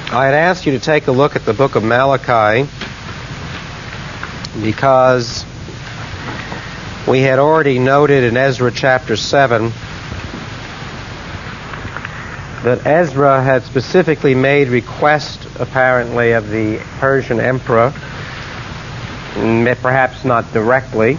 I had asked you to take a look at the book of Malachi because we had already noted in Ezra chapter 7 that Ezra had specifically made request, apparently, of the Persian emperor, perhaps not directly,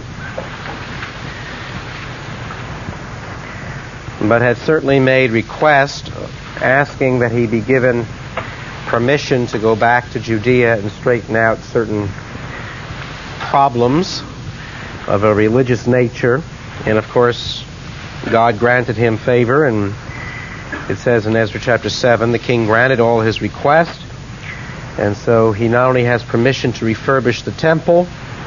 but had certainly made request asking that he be given permission to go back to Judea and straighten out certain problems of a religious nature. And of course, God granted him favor, and it says in Ezra chapter 7, the king granted all his requests, and so he not only has permission to refurbish the temple,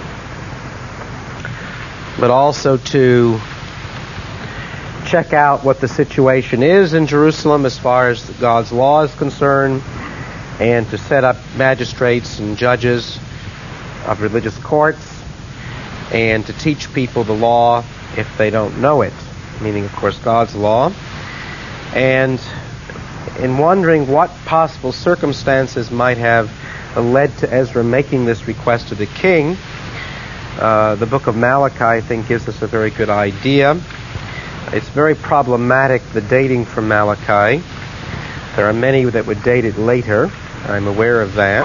but also to check out what the situation is in Jerusalem as far as God's law is concerned, and to set up magistrates and judges of religious courts, and to teach people the law if they don't know it, meaning, of course, God's law. And in wondering what possible circumstances might have led to Ezra making this request to the king, the book of Malachi, I think, gives us a very good idea. It's very problematic, the dating from Malachi. There are many that would date it later. I'm aware of that.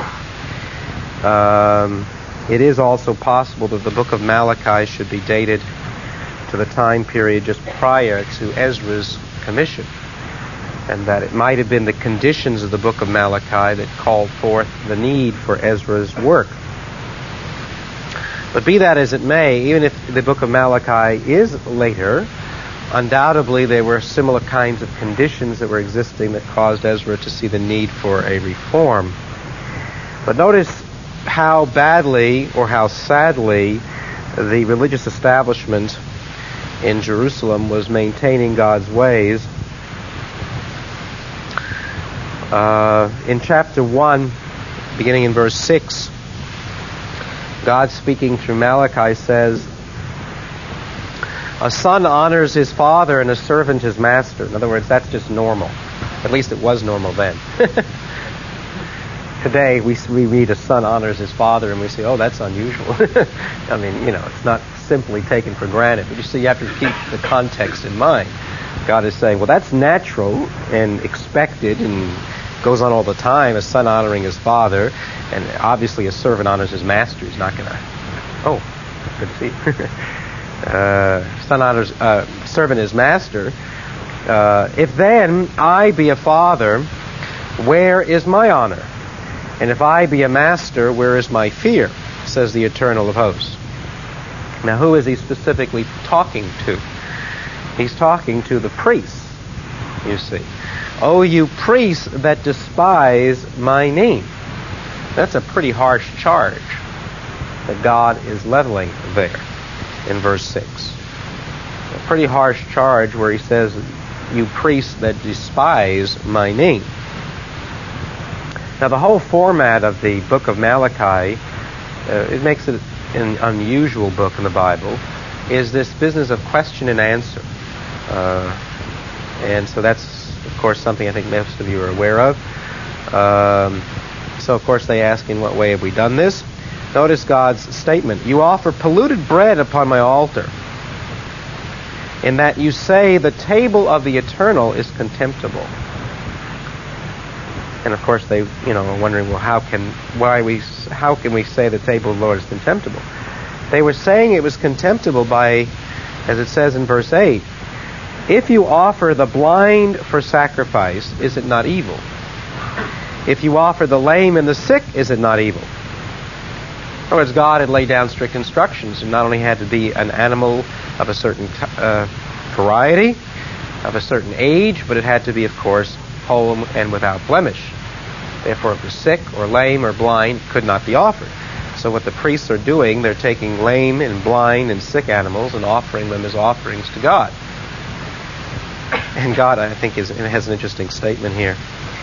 It is also possible that the book of Malachi should be dated to the time period just prior to Ezra's commission, and that it might have been the conditions of the book of Malachi that called forth the need for Ezra's work. But be that as it may, even if the book of Malachi is later, undoubtedly there were similar kinds of conditions that were existing that caused Ezra to see the need for a reform. But notice how badly or how sadly the religious establishment in Jerusalem was maintaining God's ways. In chapter 1, beginning in verse 6, God speaking through Malachi says, "A son honors his father and a servant his master." In other words, that's just normal. At least it was normal then. Today, we read a son honors his father and we say, oh, that's unusual. I mean, it's not simply taken for granted. But you see, you have to keep the context in mind. God is saying, well, that's natural and expected and goes on all the time, a son honoring his father, and obviously a servant honors his master. He's not going to, oh, good to see. Son honors, servant his master. If then I be a father, where is my honor? And if I be a master, where is my fear? Says the Eternal of hosts. Now, who is he specifically talking to? He's talking to the priests, you see. "O you priests that despise my name." That's a pretty harsh charge that God is leveling there in verse 6. A pretty harsh charge where he says, "You priests that despise my name." Now, the whole format of the book of Malachi, it makes it an unusual book in the Bible, is this business of question and answer. And so that's, of course, something I think most of you are aware of. So, of course, they ask, in what way have we done this? Notice God's statement. "You offer polluted bread upon my altar, in that you say the table of the Eternal is contemptible." And of course they, are wondering, well, how can we say the table of the Lord is contemptible? They were saying it was contemptible by, as it says in verse 8, "If you offer the blind for sacrifice, is it not evil? If you offer the lame and the sick, is it not evil?" In other words, God had laid down strict instructions. It not only had to be an animal of a certain variety, of a certain age, but it had to be, of course, whole and without blemish. Therefore, if the sick or lame or blind could not be offered. So what the priests are doing, they're taking lame and blind and sick animals and offering them as offerings to God. And God, I think, has an interesting statement here.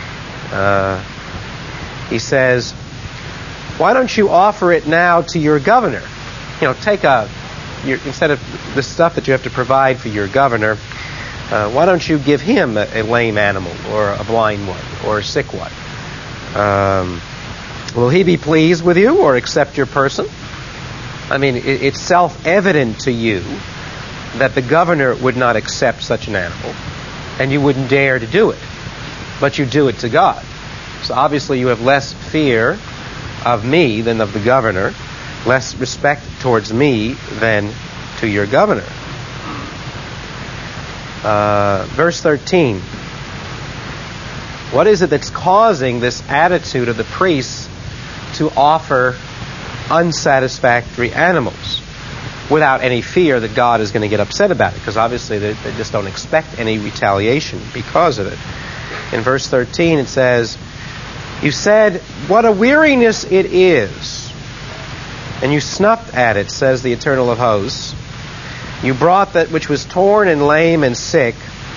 He says, "Why don't you offer it now to your governor?" Instead of the stuff that you have to provide for your governor, why don't you give him a lame animal or a blind one or a sick one? Will he be pleased with you or accept your person? I mean, it's self-evident to you that the governor would not accept such an animal, and you wouldn't dare to do it. But you do it to God. So obviously you have less fear of me than of the governor, less respect towards me than to your governor. Verse 13. What is it that's causing this attitude of the priests to offer unsatisfactory animals without any fear that God is going to get upset about it? Because obviously they just don't expect any retaliation because of it. In verse 13 it says, you said, what a weariness it is, and you snuffed at it, says the Eternal of Hosts. You brought that which was torn and lame and sick.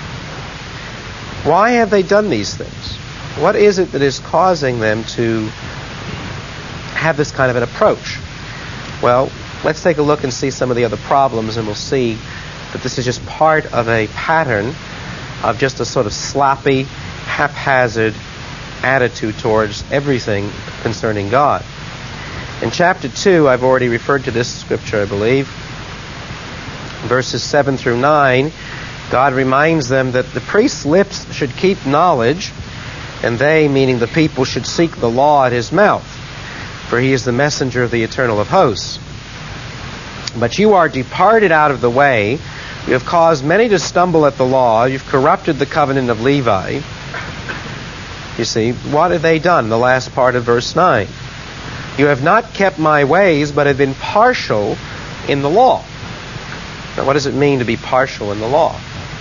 Why have they done these things? What is it that is causing them to have this kind of an approach? Well, let's take a look and see some of the other problems, and we'll see that this is just part of a pattern of just a sort of sloppy, haphazard attitude towards everything concerning God. In chapter 2, I've already referred to this scripture, I believe. Verses 7 through 9, God reminds them that the priest's lips should keep knowledge, and they, meaning the people, should seek the law at his mouth, for he is the messenger of the Eternal of Hosts. But you are departed out of the way. You have caused many to stumble at the law. You've corrupted the covenant of Levi. You see, what have they done? The last part of verse 9. You have not kept my ways, but have been partial in the law. Now, what does it mean to be partial in the law?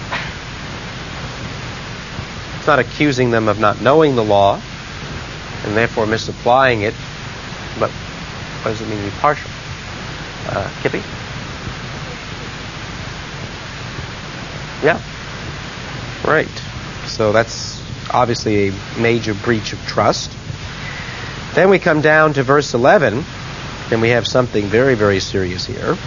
It's not accusing them of not knowing the law and therefore misapplying it, but what does it mean to be partial? Kippy? Yeah. Right. So that's obviously a major breach of trust. Then we come down to verse 11, and we have something very, very serious here.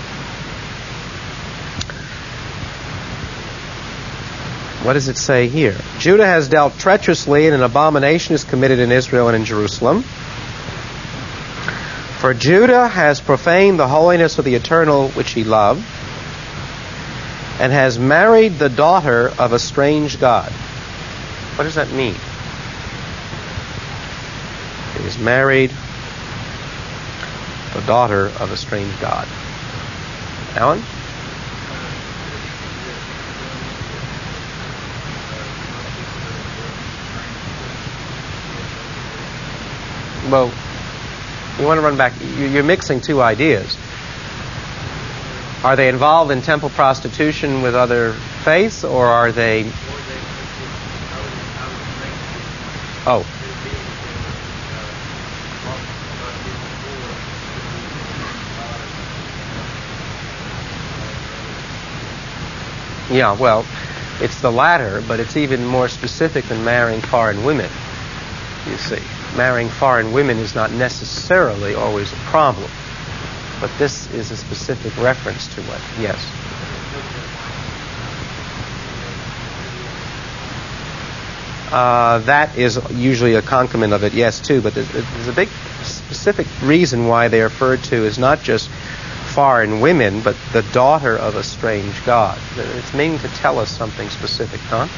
What does it say here? Judah has dealt treacherously, and an abomination is committed in Israel and in Jerusalem. For Judah has profaned the holiness of the Eternal which he loved, and has married the daughter of a strange god. What does that mean? He has married the daughter of a strange god. Alan? Well, you want to run back. You're mixing two ideas. Are they involved in temple prostitution with other faiths, or are they... Oh. Yeah, well, it's the latter, but it's even more specific than marrying foreign women, you see. Marrying foreign women is not necessarily always a problem, but this is a specific reference to what? Yes. That is usually a concrement of it, yes, too, but there's a big specific reason why they are referred to as not just foreign women, but the daughter of a strange god. It's meaning to tell us something specific, huh?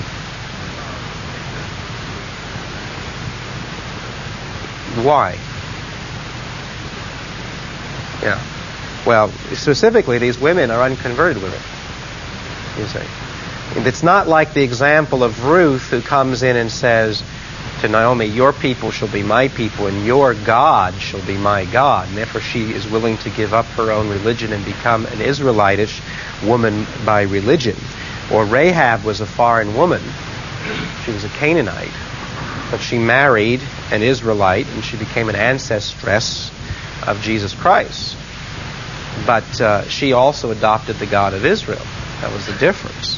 Why? Yeah. Well, specifically, these women are unconverted women, you see. And it's not like the example of Ruth, who comes in and says to Naomi, your people shall be my people, and your God shall be my God. And therefore she is willing to give up her own religion and become an Israelitish woman by religion. Or Rahab was a foreign woman. She was a Canaanite. But she married an Israelite, and she became an ancestress of Jesus Christ. But she also adopted the God of Israel. That was the difference.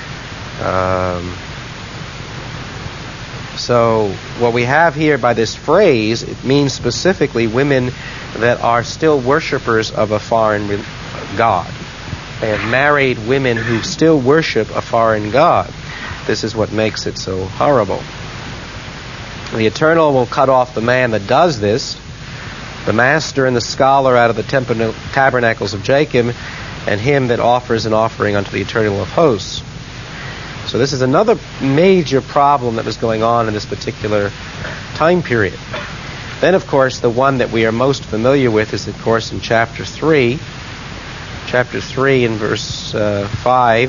So what we have here by this phrase, it means specifically women that are still worshipers of a foreign god. They have married women who still worship a foreign god. This is what makes it so horrible. The Eternal will cut off the man that does this, the master and the scholar out of the tabernacles of Jacob, and him that offers an offering unto the Eternal of hosts. So this is another major problem that was going on in this particular time period. Then, of course, the one that we are most familiar with is, of course, in chapter 3. Chapter 3 in verse 5.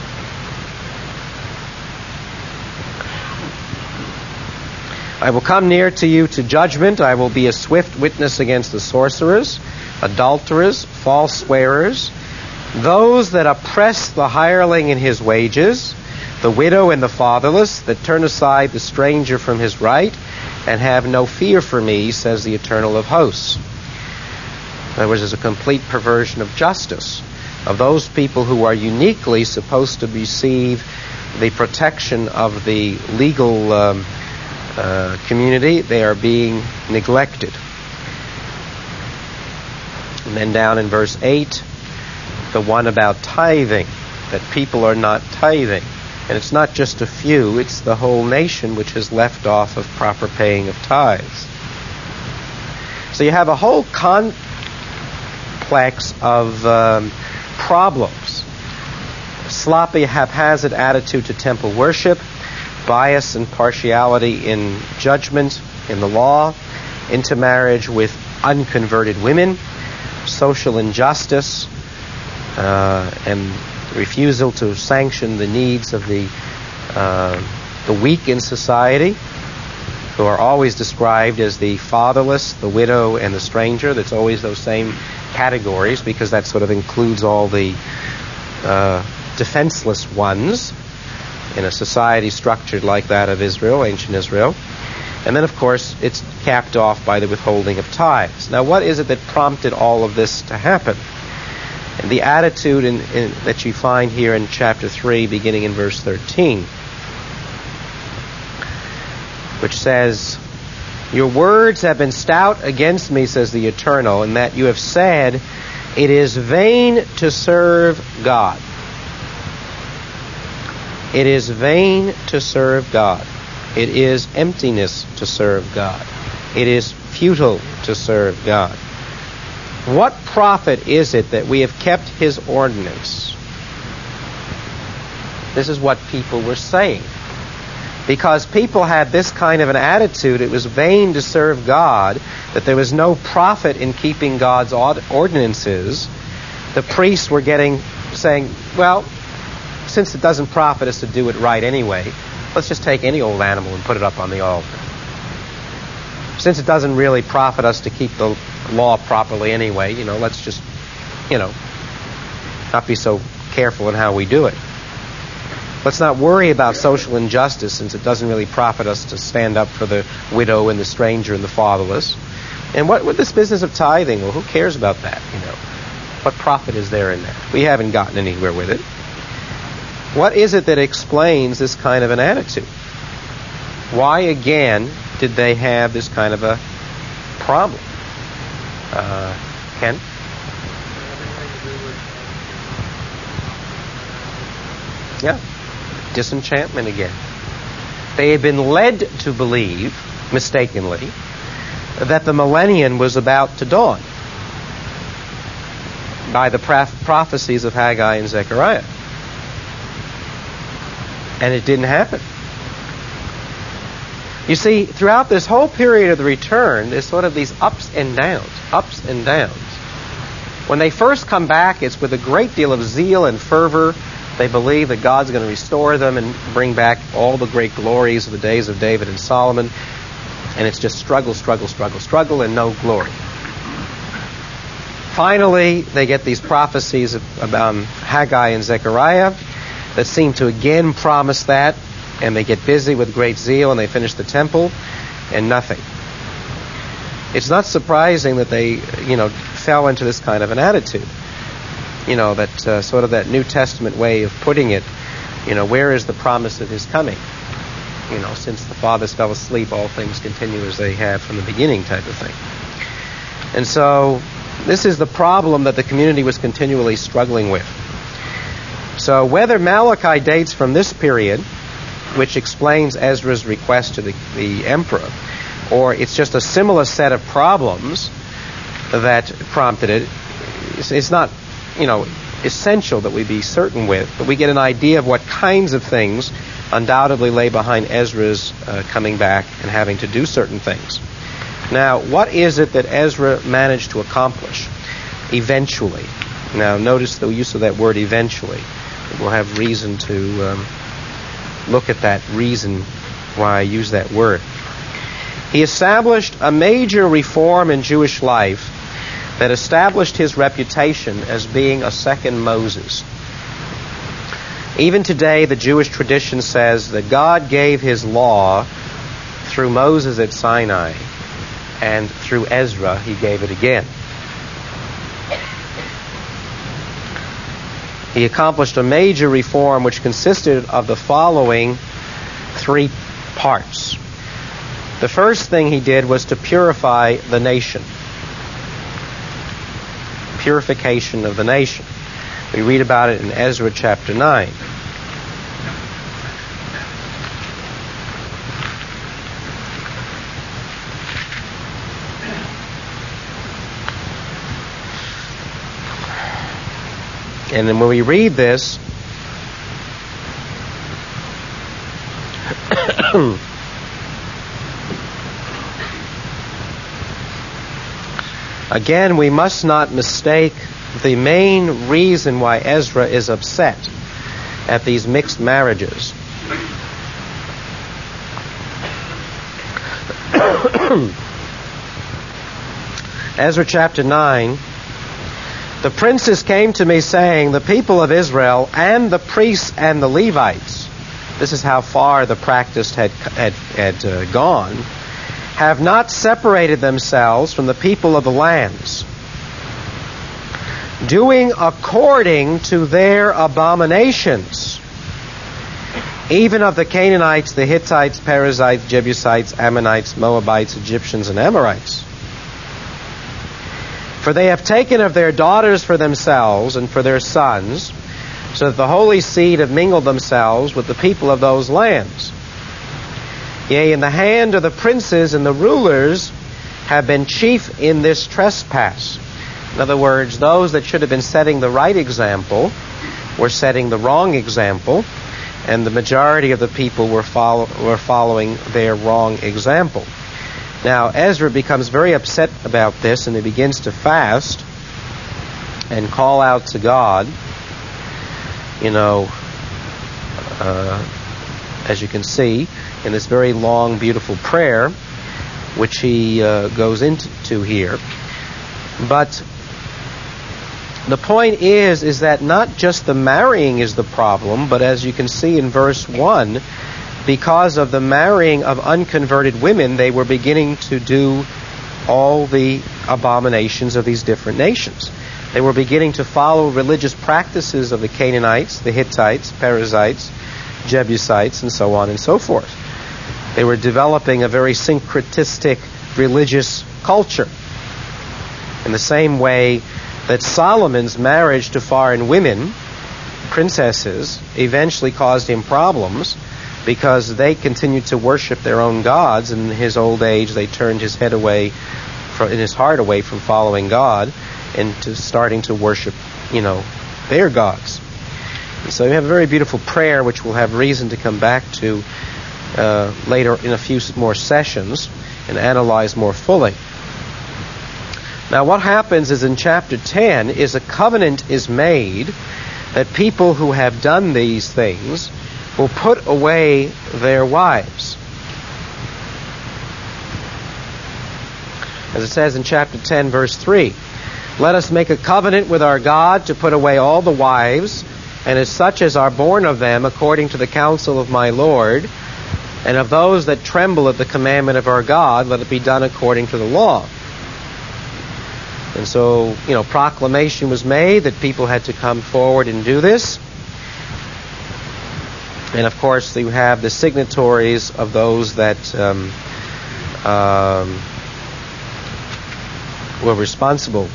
I will come near to you to judgment. I will be a swift witness against the sorcerers, adulterers, false swearers, those that oppress the hireling in his wages, the widow and the fatherless, that turn aside the stranger from his right, and have no fear for me, says the Eternal of hosts. In other words, there's a complete perversion of justice, of those people who are uniquely supposed to receive the protection of the legal community. They are being neglected. And then down in verse 8, the one about tithing, that people are not tithing. And it's not just a few, it's the whole nation which has left off of proper paying of tithes. So you have a whole complex of problems. Sloppy, haphazard attitude to temple worship, bias and partiality in judgment, in the law, intermarriage with unconverted women, social injustice, and refusal to sanction the needs of the weak in society, who are always described as the fatherless, the widow, and the stranger. That's always those same categories, because that sort of includes all the defenseless ones in a society structured like that of Israel, ancient Israel. And then, of course, it's capped off by the withholding of tithes. Now, what is it that prompted all of this to happen? And the attitude that you find here in chapter 3, beginning in verse 13, which says, your words have been stout against me, says the Eternal, and that you have said, it is vain to serve God. It is vain to serve God. It is emptiness to serve God. It is futile to serve God. What profit is it that we have kept His ordinance? This is what people were saying. Because people had this kind of an attitude, it was vain to serve God, that there was no profit in keeping God's ordinances. The priests were saying, well, since it doesn't profit us to do it right anyway, let's just take any old animal and put it up on the altar. Since it doesn't really profit us to keep the law properly anyway, let's just, not be so careful in how we do it. Let's not worry about social injustice, since it doesn't really profit us to stand up for the widow and the stranger and the fatherless. And what with this business of tithing? Well, who cares about that? What profit is there in that? We haven't gotten anywhere with it. What is it that explains this kind of an attitude? Why, again, did they have this kind of a problem? Ken? Yeah. Disenchantment again. They had been led to believe, mistakenly, that the millennium was about to dawn by the prophecies of Haggai and Zechariah. And it didn't happen. You see, throughout this whole period of the return, there's sort of these ups and downs. When they first come back, it's with a great deal of zeal and fervor. They believe that God's going to restore them and bring back all the great glories of the days of David and Solomon. And it's just struggle, and no glory. Finally, they get these prophecies about Haggai and Zechariah that seem to again promise that, and they get busy with great zeal, and they finish the temple, and nothing. It's not surprising that they, fell into this kind of an attitude. That sort of that New Testament way of putting it, where is the promise of His coming? Since the fathers fell asleep, all things continue as they have from the beginning, type of thing. And so, this is the problem that the community was continually struggling with. So whether Malachi dates from this period which explains Ezra's request to the emperor, or it's just a similar set of problems that prompted it. It's not, essential that we be certain with, but we get an idea of what kinds of things undoubtedly lay behind Ezra's coming back and having to do certain things. Now, what is it that Ezra managed to accomplish eventually? Now, notice the use of that word eventually. We'll have reason to look at that reason why I use that word. He established a major reform in Jewish life that established his reputation as being a second Moses. Even today, the Jewish tradition says that God gave his law through Moses at Sinai, and through Ezra, he gave it again. He accomplished a major reform which consisted of the following three parts. The first thing he did was to purify the nation. Purification of the nation. We read about it in Ezra chapter 9. And then when we read this, again, we must not mistake the main reason why Ezra is upset at these mixed marriages. Ezra chapter 9, the princes came to me saying, the people of Israel and the priests and the Levites, this is how far the practice had gone, have not separated themselves from the people of the lands, doing according to their abominations, even of the Canaanites, the Hittites, Perizzites, Jebusites, Ammonites, Moabites, Egyptians, and Amorites. For they have taken of their daughters for themselves and for their sons, so that the holy seed have mingled themselves with the people of those lands. Yea, in the hand of the princes and the rulers have been chief in this trespass. In other words, those that should have been setting the right example were setting the wrong example, and the majority of the people were following their wrong example. Now, Ezra becomes very upset about this, and he begins to fast and call out to God, as you can see, in this very long, beautiful prayer, which he goes into here. But the point is that not just the marrying is the problem, but as you can see in verse 1, because of the marrying of unconverted women, they were beginning to do all the abominations of these different nations. They were beginning to follow religious practices of the Canaanites, the Hittites, Perizzites, Jebusites, and so on and so forth. They were developing a very syncretistic religious culture. In the same way that Solomon's marriage to foreign women, princesses, eventually caused him problems, because they continued to worship their own gods, and in his old age they turned his head away, in his heart away from following God, and to starting to worship, their gods. And so we have a very beautiful prayer, which we'll have reason to come back to later in a few more sessions and analyze more fully. Now, what happens is in chapter 10 is a covenant is made that people who have done these things will put away their wives. As it says in chapter 10, verse 3, let us make a covenant with our God to put away all the wives, and as such as are born of them, according to the counsel of my Lord, and of those that tremble at the commandment of our God, let it be done according to the law. And so, proclamation was made that people had to come forward and do this. And of course, you have the signatories of those that were responsible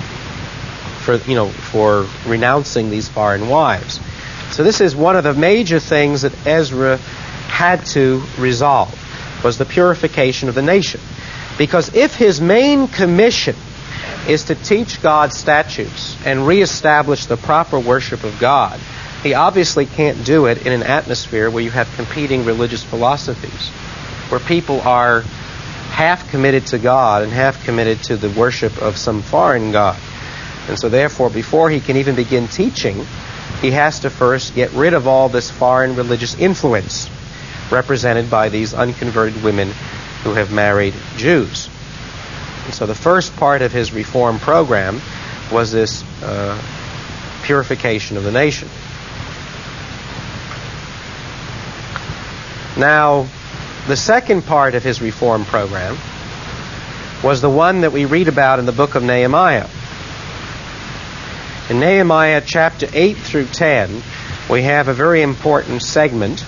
for renouncing these foreign wives. So this is one of the major things that Ezra had to resolve, was the purification of the nation. Because if his main commission is to teach God's statutes and reestablish the proper worship of God, he obviously can't do it in an atmosphere where you have competing religious philosophies, where people are half committed to God and half committed to the worship of some foreign god. And so therefore, before he can even begin teaching, he has to first get rid of all this foreign religious influence represented by these unconverted women who have married Jews. And so the first part of his reform program was this purification of the nation. Now, the second part of his reform program was the one that we read about in the book of Nehemiah. In Nehemiah chapter 8 through 10, we have a very important segment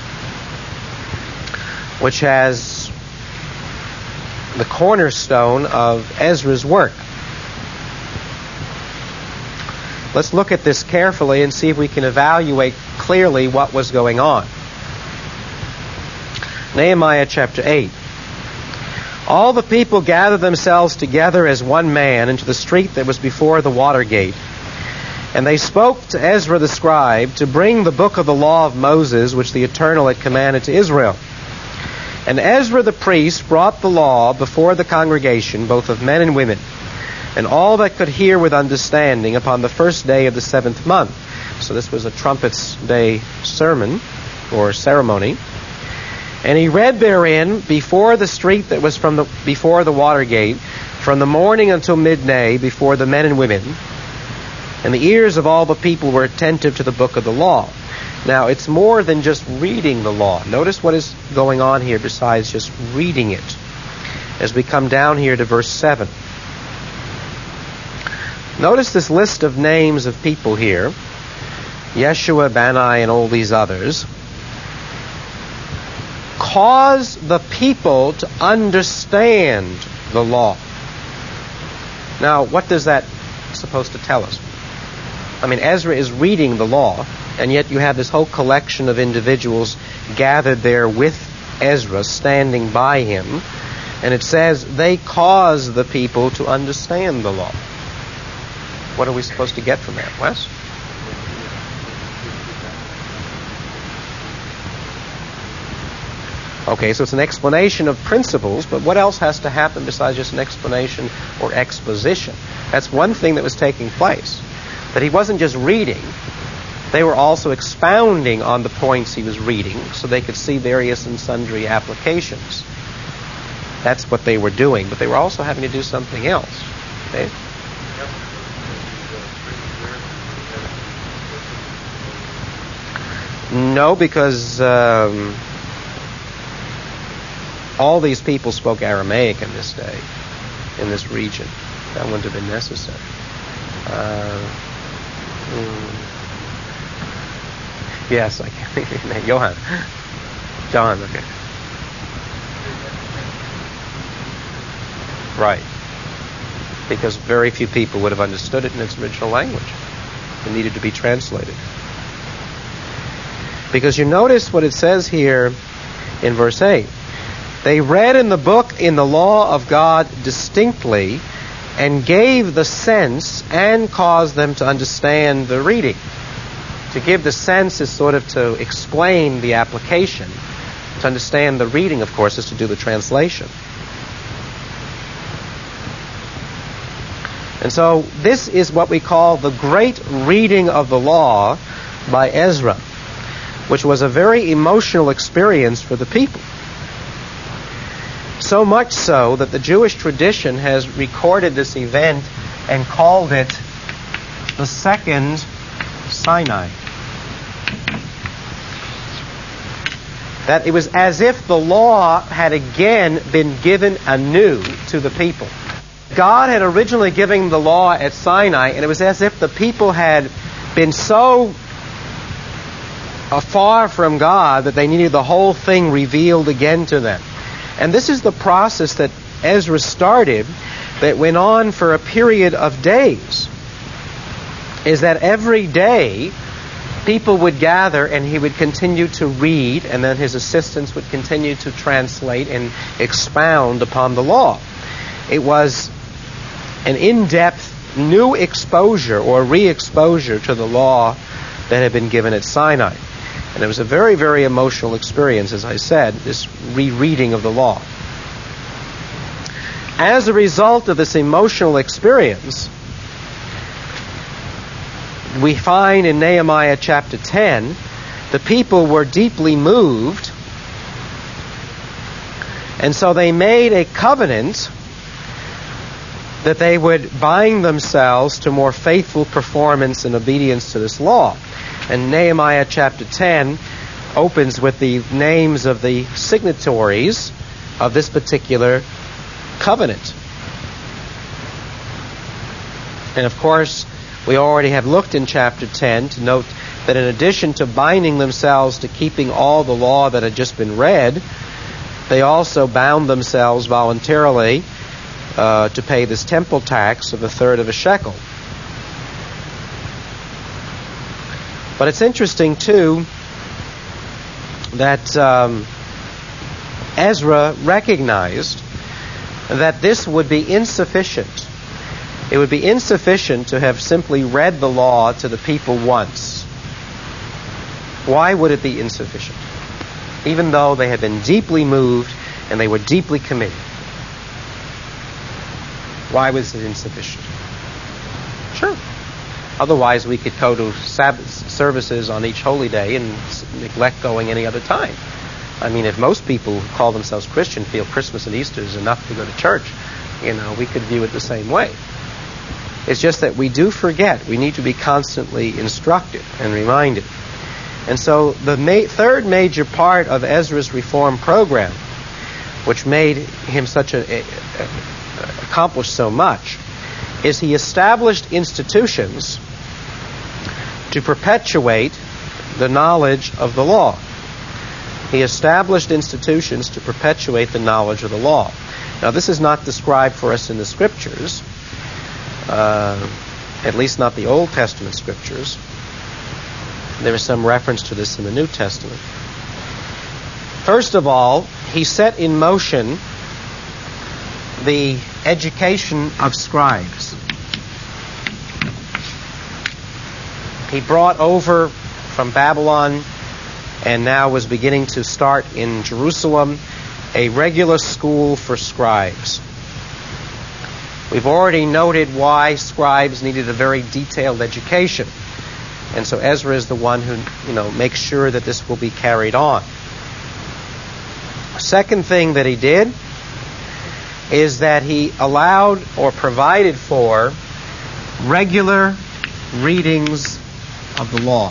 which has the cornerstone of Ezra's work. Let's look at this carefully and see if we can evaluate clearly what was going on. Nehemiah chapter 8. All the people gathered themselves together as one man into the street that was before the water gate. And they spoke to Ezra the scribe to bring the book of the law of Moses, which the Eternal had commanded to Israel. And Ezra the priest brought the law before the congregation, both of men and women, and all that could hear with understanding upon the first day of the 7th month. So this was a trumpets day sermon or ceremony. And he read therein before the street that was before the water gate, from the morning until midday, before the men and women. And the ears of all the people were attentive to the book of the law. Now, it's more than just reading the law. Notice what is going on here besides just reading it. As we come down here to verse 7. Notice this list of names of people here. Yeshua, Bani, and all these others. Cause the people to understand the law. Now, what does that supposed to tell us? I mean, Ezra is reading the law, and yet you have this whole collection of individuals gathered there with Ezra, standing by him, and it says they cause the people to understand the law. What are we supposed to get from that, Wes? Okay, so it's an explanation of principles, but what else has to happen besides just an explanation or exposition? That's one thing that was taking place. That he wasn't just reading, they were also expounding on the points he was reading so they could see various and sundry applications. That's what they were doing, but they were also having to do something else. Okay? No, because all these people spoke Aramaic in this day, in this region. That wouldn't have been necessary. Yes, I can't think of his name. Johann. John, okay. Right. Because very few people would have understood it in its original language. It needed to be translated. Because you notice what it says here in verse 8. They read in the book in the law of God distinctly and gave the sense and caused them to understand the reading. To give the sense is sort of to explain the application. To understand the reading, of course, is to do the translation. And so this is what we call the great reading of the law by Ezra, which was a very emotional experience for the people. So much so that the Jewish tradition has recorded this event and called it the Second Sinai. That it was as if the law had again been given anew to the people. God had originally given the law at Sinai, and it was as if the people had been so far from God that they needed the whole thing revealed again to them. And this is the process that Ezra started that went on for a period of days. Is that every day people would gather and he would continue to read, and then his assistants would continue to translate and expound upon the law. It was an in-depth new exposure or re-exposure to the law that had been given at Sinai. And it was a very, very emotional experience, as I said, this rereading of the law. As a result of this emotional experience, we find in Nehemiah chapter 10, the people were deeply moved, and so they made a covenant that they would bind themselves to more faithful performance and obedience to this law. And Nehemiah chapter 10 opens with the names of the signatories of this particular covenant. And of course, we already have looked in chapter 10 to note that in addition to binding themselves to keeping all the law that had just been read, they also bound themselves voluntarily to pay this temple tax of 1/3 of a shekel. But it's interesting, too, that Ezra recognized that this would be insufficient. It would be insufficient to have simply read the law to the people once. Why would it be insufficient? Even though they had been deeply moved and they were deeply committed. Why was it insufficient? Sure. Otherwise, we could go to Sabbath services on each holy day and neglect going any other time. I mean, if most people who call themselves Christian feel Christmas and Easter is enough to go to church, we could view it the same way. It's just that we do forget. We need to be constantly instructed and reminded. And so the third major part of Ezra's reform program, which made him accomplish so much, is he established institutions to perpetuate the knowledge of the law. He established institutions to perpetuate the knowledge of the law. Now, this is not described for us in the Scriptures, at least not the Old Testament Scriptures. There is some reference to this in the New Testament. First of all, he set in motion the education of scribes. He brought over from Babylon, and now was beginning to start in Jerusalem, a regular school for scribes. We've already noted why scribes needed a very detailed education. And so Ezra is the one who, makes sure that this will be carried on. Second thing that he did is that he allowed or provided for regular readings of the law.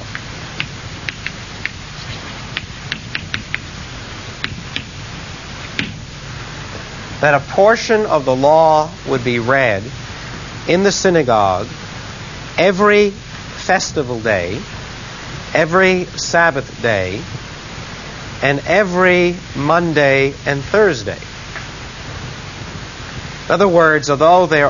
That a portion of the law would be read in the synagogue every festival day, every Sabbath day, and every Monday and Thursday. In other words, although there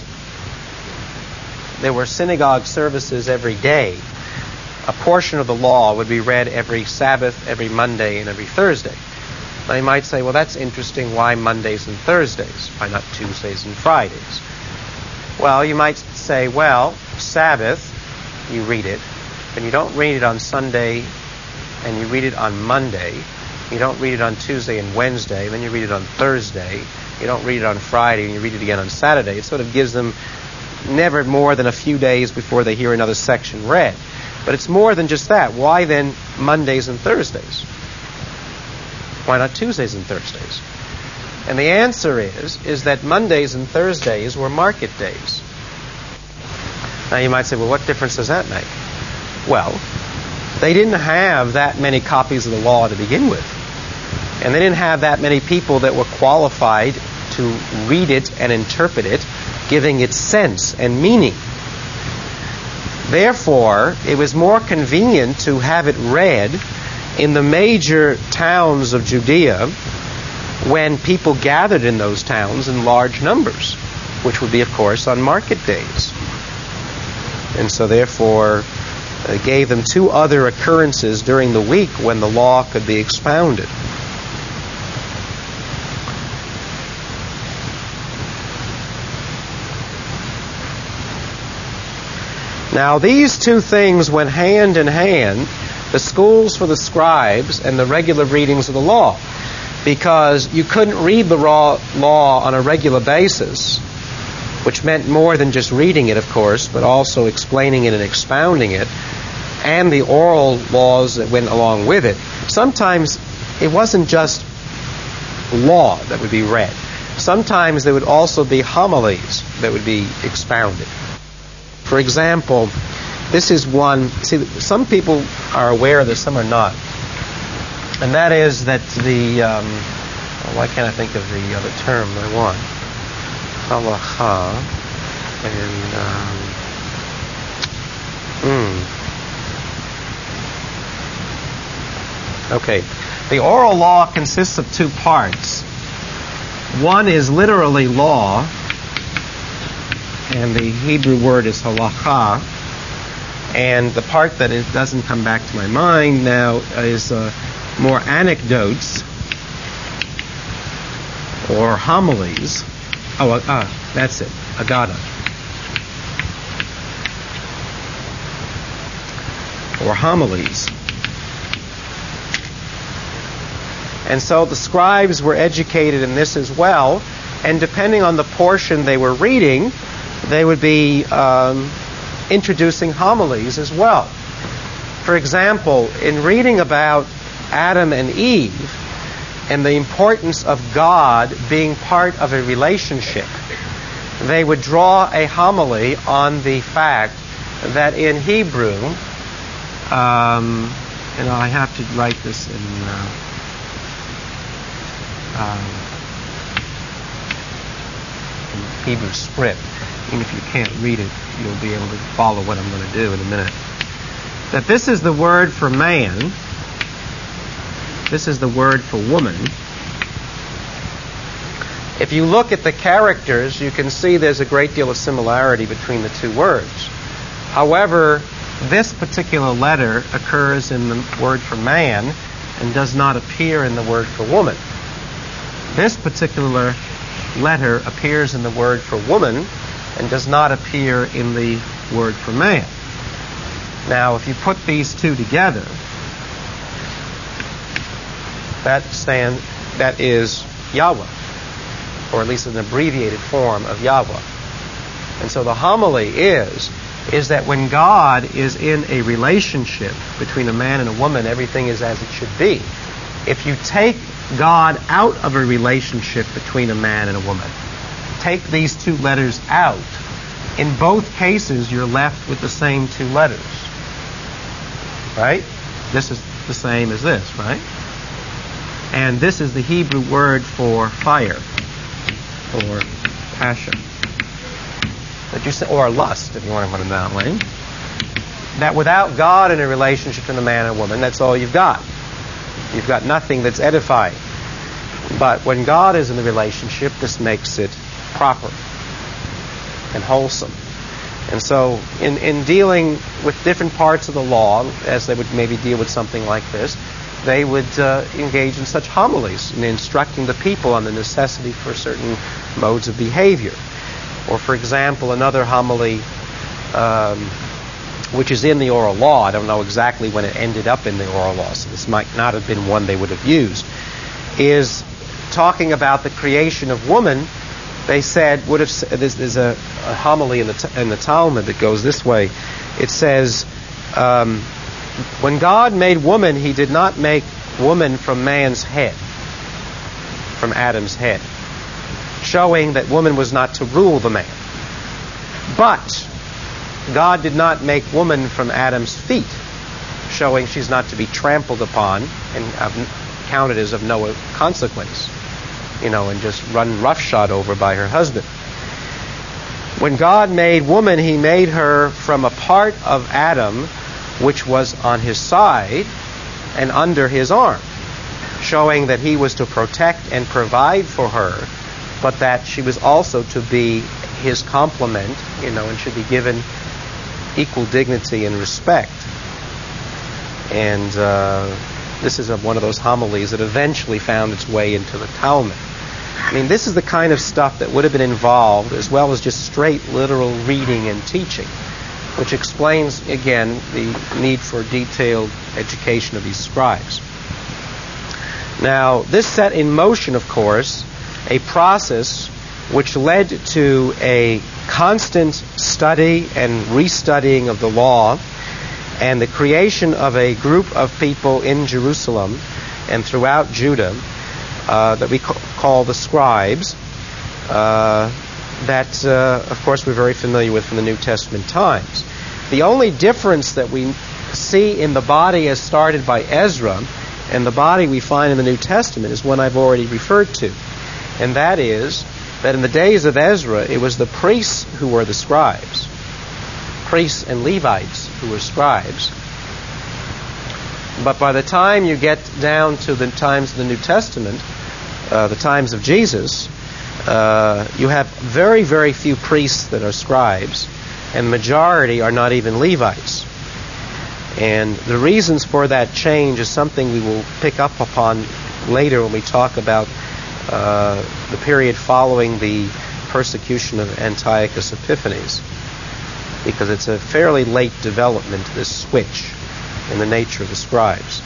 were synagogue services every day, a portion of the law would be read every Sabbath, every Monday, and every Thursday. Now you might say, well, that's interesting. Why Mondays and Thursdays? Why not Tuesdays and Fridays? Well, you might say, well, Sabbath, you read it, but you don't read it on Sunday, and you read it on Monday. You don't read it on Tuesday and Wednesday, then you read it on Thursday. You don't read it on Friday, and you read it again on Saturday. It sort of gives them never more than a few days before they hear another section read. But it's more than just that. Why then Mondays and Thursdays? Why not Tuesdays and Thursdays? And the answer is that Mondays and Thursdays were market days. Now you might say, well, what difference does that make? Well, they didn't have that many copies of the law to begin with. And they didn't have that many people that were qualified to read it and interpret it, giving it sense and meaning. Therefore, it was more convenient to have it read in the major towns of Judea when people gathered in those towns in large numbers, which would be, of course, on market days. And so therefore, gave them 2 other occurrences during the week when the law could be expounded. Now, these 2 things went hand in hand, the schools for the scribes and the regular readings of the law, because you couldn't read the law on a regular basis, which meant more than just reading it, of course, but also explaining it and expounding it, and the oral laws that went along with it. Sometimes it wasn't just law that would be read. Sometimes there would also be homilies that would be expounded. For example, this is one, see, some people are aware of this, some are not. And that is that why can't I think of the other term I want? Halacha and okay. The oral law consists of 2 parts. One is literally law, and the Hebrew word is halacha. And the part that it doesn't come back to my mind now is more anecdotes or homilies. That's it, agada. Or homilies. And so the scribes were educated in this as well, and depending on the portion they were reading, they would be introducing homilies as well. For example, in reading about Adam and Eve and the importance of God being part of a relationship, they would draw a homily on the fact that in Hebrew, I have to write this in Hebrew script. And if you can't read it, you'll be able to follow what I'm going to do in a minute. That this is the word for man. This is the word for woman. If you look at the characters, you can see there's a great deal of similarity between the 2 words. However, this particular letter occurs in the word for man and does not appear in the word for woman. This particular letter appears in the word for woman and does not appear in the word for man. Now, if you put these 2 together, that is Yahweh, or at least an abbreviated form of Yahweh. And so the homily is that when God is in a relationship between a man and a woman, everything is as it should be. If you take God out of a relationship between a man and a woman, take these 2 letters out, in both cases you're left with the same 2 letters. Right? This is the same as this, right? And this is the Hebrew word for fire, or passion. Or lust, if you want to put it that way. That without God in a relationship between a man and a woman, that's all you've got. You've got nothing that's edifying. But when God is in the relationship, this makes it proper and wholesome. And so in dealing with different parts of the law, as they would maybe deal with something like this, they would engage in such homilies in instructing the people on the necessity for certain modes of behavior. Or, for example, another homily, which is in the oral law, I don't know exactly when it ended up in the oral law, so this might not have been one they would have used, is talking about the creation of woman. They said, there's a homily in the Talmud that goes this way. It says, when God made woman, He did not make woman from man's head, from Adam's head, showing that woman was not to rule the man. But God did not make woman from Adam's feet, showing she's not to be trampled upon and counted as of no consequence, and just run roughshod over by her husband. When God made woman, He made her from a part of Adam which was on his side and under his arm, showing that he was to protect and provide for her, but that she was also to be his complement, and should be given equal dignity and respect. And this is one of those homilies that eventually found its way into the Talmud. I mean, this is the kind of stuff that would have been involved, as well as just straight literal reading and teaching, which explains, again, the need for detailed education of these scribes. Now, this set in motion, of course, a process which led to a constant study and restudying of the law and the creation of a group of people in Jerusalem and throughout Judah that we call the scribes, that, of course, we're very familiar with from the New Testament times. The only difference that we see in the body as started by Ezra and the body we find in the New Testament is one I've already referred to. And that is that in the days of Ezra, it was the priests who were the scribes. Priests and Levites who were scribes. But by the time you get down to the times of the New Testament, the times of Jesus, you have very, very few priests that are scribes, and the majority are not even Levites. And the reasons for that change is something we will pick up upon later when we talk about the period following the persecution of Antiochus Epiphanes, because it's a fairly late development, this switch in the nature of the scribes.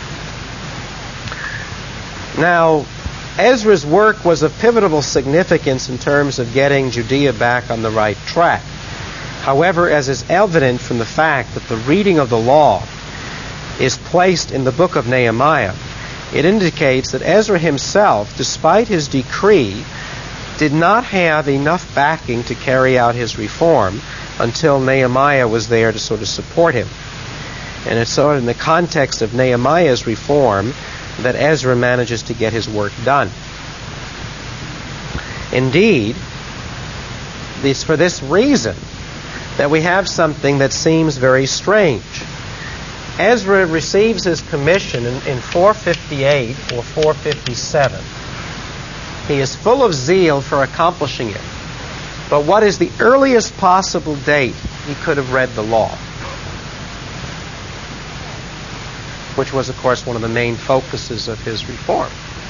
Now, Ezra's work was of pivotal significance in terms of getting Judea back on the right track. However, as is evident from the fact that the reading of the law is placed in the book of Nehemiah, it indicates that Ezra himself, despite his decree, did not have enough backing to carry out his reform until Nehemiah was there to sort of support him. And it's sort of in the context of Nehemiah's reform that Ezra manages to get his work done. Indeed, it's for this reason that we have something that seems very strange. Ezra receives his commission in 458 or 457. He is full of zeal for accomplishing it. But what is the earliest possible date he could have read the law? Which was, of course, one of the main focuses of his reform.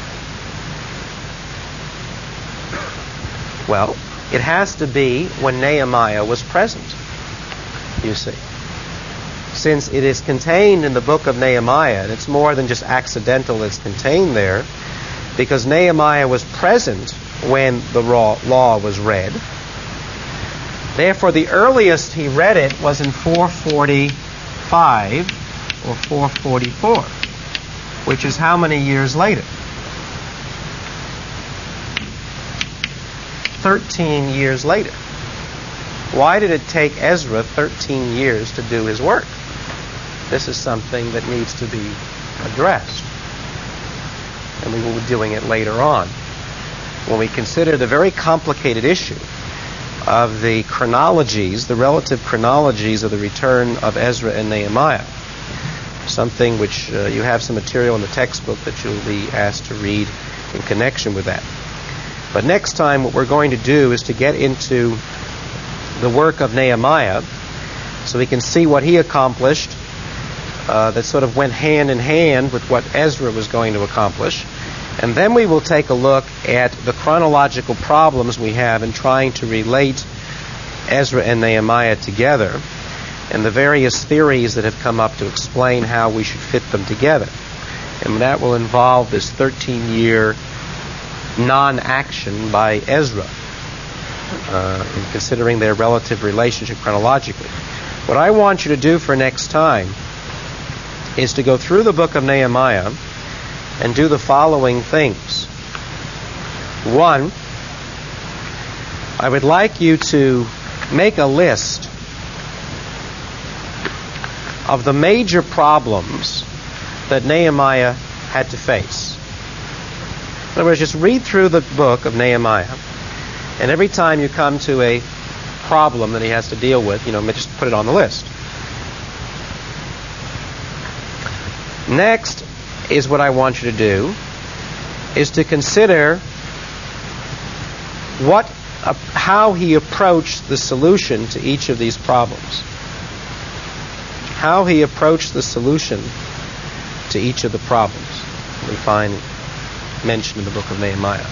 Well, it has to be when Nehemiah was present, you see. Since it is contained in the book of Nehemiah, and it's more than just accidental it's contained there, because Nehemiah was present when the law was read. Therefore, the earliest he read it was in 445 or 444, which is how many years later? 13 years later. Why did it take Ezra 13 years to do his work? This is something that needs to be addressed. And we will be doing it later on, when we consider the very complicated issue of the chronologies, the relative chronologies of the return of Ezra and Nehemiah. Something which you have some material in the textbook that you'll be asked to read in connection with that. But next time what we're going to do is to get into the work of Nehemiah so we can see what he accomplished that sort of went hand in hand with what Ezra was going to accomplish. And then we will take a look at the chronological problems we have in trying to relate Ezra and Nehemiah together and the various theories that have come up to explain how we should fit them together. And that will involve this 13-year non-action by Ezra in considering their relative relationship chronologically. What I want you to do for next time is to go through the book of Nehemiah and do the following things. One, I would like you to make a list of the major problems that Nehemiah had to face. In other words, just read through the book of Nehemiah, and every time you come to a problem that he has to deal with, just put it on the list. Next is what I want you to do, is to consider how he approached the solution to each of these problems. How he approached the solution to each of the problems we find mentioned in the book of Nehemiah.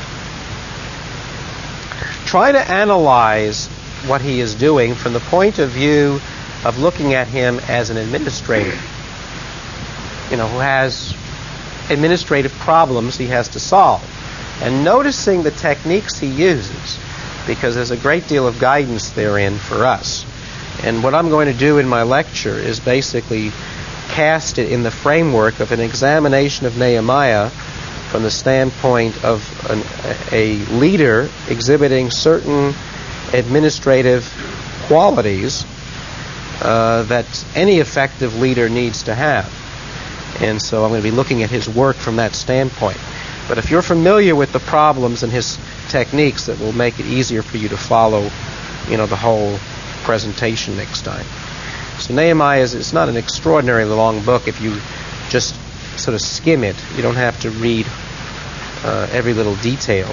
Try to analyze what he is doing from the point of view of looking at him as an administrator, who has administrative problems he has to solve, and noticing the techniques he uses, because there's a great deal of guidance therein for us. And what I'm going to do in my lecture is basically cast it in the framework of an examination of Nehemiah from the standpoint of a leader exhibiting certain administrative qualities that any effective leader needs to have. And so I'm going to be looking at his work from that standpoint. But if you're familiar with the problems and his techniques, that will make it easier for you to follow, the whole presentation next time. So Nehemiah it's not an extraordinarily long book if you just sort of skim it. You don't have to read every little detail,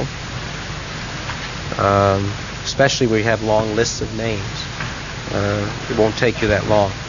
especially where you have long lists of names. It won't take you that long.